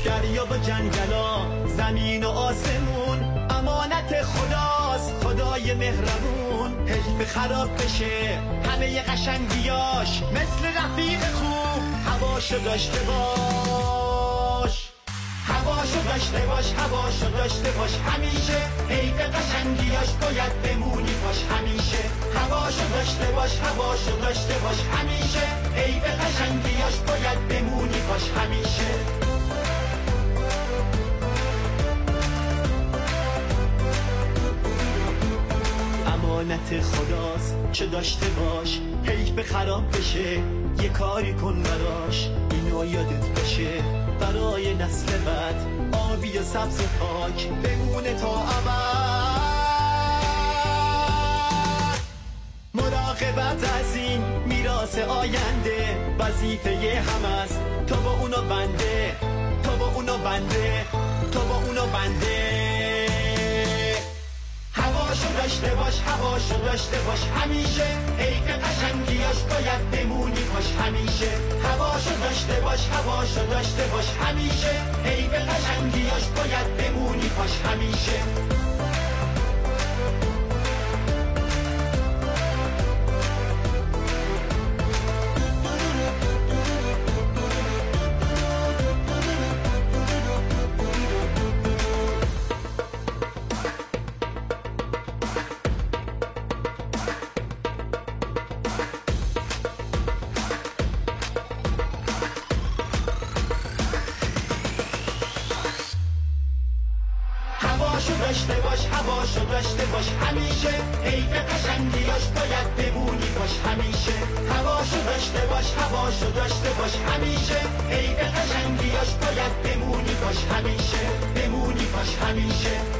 دریا و جنگلا، زمین و آسمون امانت خداست، خدای مهربون. حیف خراب بشه همه قشنگیاش، مثل رفیق خوب هواشو داشته باش. هواشو داشته باش، هواشو داشته باش همیشه، حیف قشنگیاش باید بمونی باش همیشه. هواشو داشته باش، هواشو داشته باش همیشه، حیف قشنگیاش باید بمونی باش همیشه. امانت خداست چه داشته باش، حیف خراب بشه یه کاری کن براش. اینو یادت باشه برای نسل بعد، آبی و سبز و پاک بمونه تا ابد. مراقبت از این میراث آینده، وظیفه هم است تو با اونو بنده، تو با اونو بنده، تو با اونو بنده. هواشو داشته باش، هواشو داشته باش همیشه، حیف قشنگیاش باید بمونی باش همیشه. هواشو داشته باش، هواشو داشته باش همیشه، حیف قشنگیاش باید بمونی باش همیشه. هواشو داشته باش، هواشو داشته باش همیشه، حیف قشنگیاش باید بمونی باش همیشه. هواشو داشته باش، هواشو داشته باش همیشه، حیف قشنگیاش باید بمونی باش همیشه، بمونی باش همیشه.